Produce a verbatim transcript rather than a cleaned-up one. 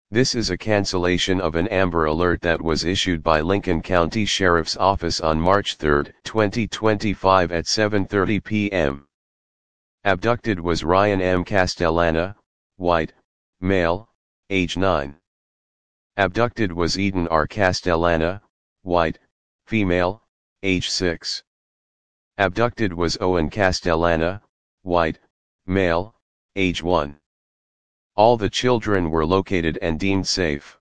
This is a cancellation of an Amber Alert that was issued by Lincoln County Sheriff's Office on March third, twenty twenty-five at seven thirty p m Abducted was Ryan M. Castellana, white, male, age nine. Abducted was Eden R. Castellana, white, female, age six. Abducted was Owen Castellana, white, male, age one. All the children were located and deemed safe.